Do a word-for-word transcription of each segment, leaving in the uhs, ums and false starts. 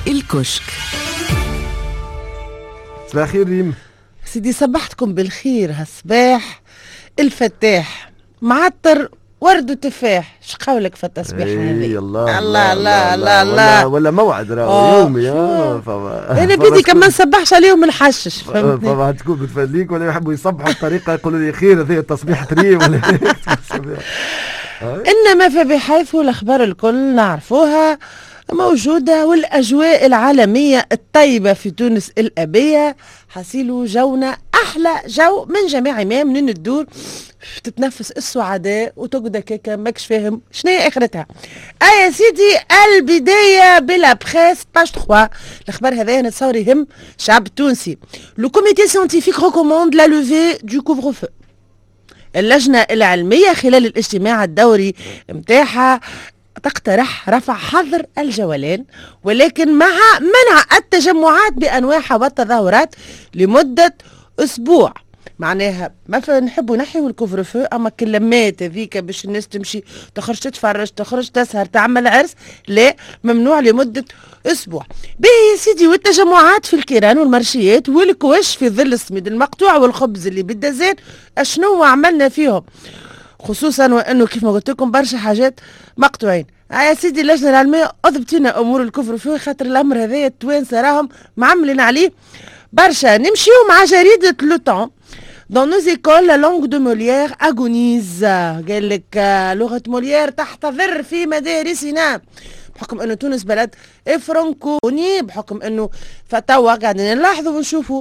الكشك. صباح الخير ريم. سيدي صبحتكم بالخير هالصباح الفتاح معطر ورد وتفاح. شقولك في التصبيح هذه؟ اي الله الله الله الله الله ولا موعد راهو يومي. اه انا بدي كمان نصبحش عليهم نحشش فهمتني. فما تكون بتفليك ولا يحبوا يصبحوا بطريقه يقولوا لي خير هذه التصبيح ريم ولا انما فبحيث الاخبار الكل نعرفوها موجودة، والأجواء العالمية الطيبة في تونس الأبية حسيلوا جونا أحلى جو من جميع ما منين الدور تتنفس السعداء وتقعد كيكا ماكش فاهم شنو هي آخرتها. أي يا سيدي البداية بلا بريس باج ثلاثة. الأخبار هذا نتصور يهم الشعب التونسي. لو كوميتي سيانتيفيك ريكوموند لا لوفي دو كوفر فو. اللجنة العلمية خلال الاجتماع الدوري متاعها تقترح رفع حظر الجولان، ولكن مع منع التجمعات بأنواعها والتظاهرات لمدة أسبوع. معناها ما نحبوا نحيوا الكوفر فو، أما كلمات هذيك باش الناس تمشي تخرج تتفرج تخرج تسهر تعمل عرس، لا، ممنوع لمدة أسبوع. به يا سيدي والتجمعات في الكيران والمرشيات والكوش في ظل السميد المقطوع والخبز اللي بالدزان شنو عملنا فيهم، خصوصا وانه كيف ما قلت لكم برشا حاجات مقطوعين. آه يا سيدي اللجنه العلميه اضبطينا امور الكفر فيه، خاطر الامر هذايا التوانسه راهم معملين عليه برشا. نمشيو مع جريده لو طون. Dans nos écoles, la langue de Molière agonise. قال لك لغه موليير تحتضر في مدارسنا بحكم انه تونس بلد فرنكوني، بحكم انه فتوا قاعدين نلاحظوا ونشوفوا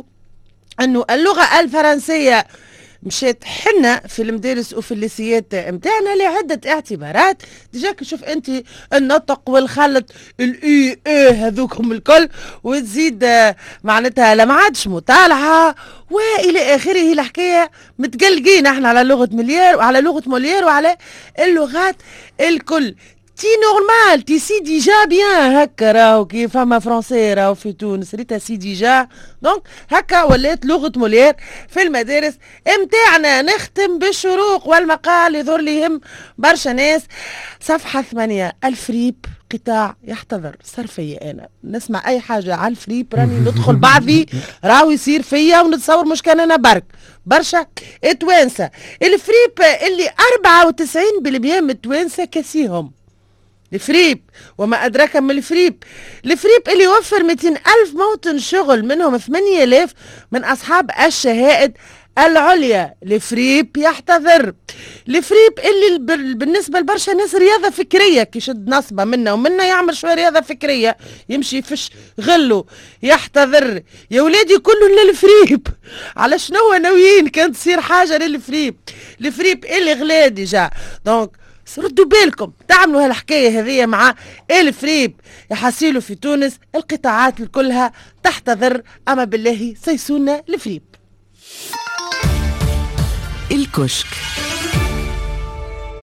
انه اللغه الفرنسيه مشيت حنا في المدارس وفي الليسيات متاعنا لعدة اعتبارات. ديجا شوف انت النطق والخلط الاي اي هذوكم الكل، وتزيد معناتها لا ما عادش مطالعه والى اخره. الحكايه متقلقين احنا على لغه موليير وعلى لغه موليير وعلى اللغات الكل. تي نورمال تي سي ديجا بيان هكا راهو كي فما فرونسي راهو في تونس ريتا سي ديجا. دونك هكا ولات لغه مولير في المدارس امتاعنا. نختم بالشروق والمقال يظهر لي يهم برشا ناس. صفحه ثمانية الفريب قطاع يحتضر. صار فيا انا نسمع اي حاجه على الفريب راني ندخل بعضي راهو يصير فيا ونتصور مش كان انا برك برشا توانسه. الفريب اللي أربعة وتسعين بالمئة من التوانسه كاسيهم الفريب، وما أدراك من الفريب. الفريب اللي يوفر مئتين ألف موطن شغل، منهم ثمانية آلاف من أصحاب الشهائد العليا. الفريب يحتضر. الفريب اللي بالنسبة لبرشا ناس رياضة فكرية، كي يشد نصبة منا ومنا يعمل شوية رياضة فكرية يمشي يفش غلو يحتضر. يا ولادي كله للفريب. على شنو ناويين كان تصير حاجة للفريب؟ الفريب اللي غلا ديجا. دونك ردوا بالكم تعملوا هالحكايه هذه مع الفريب. يحصلوا في تونس القطاعات كلها تحتضر، اما بالله سيسونا الفريب. الكشك.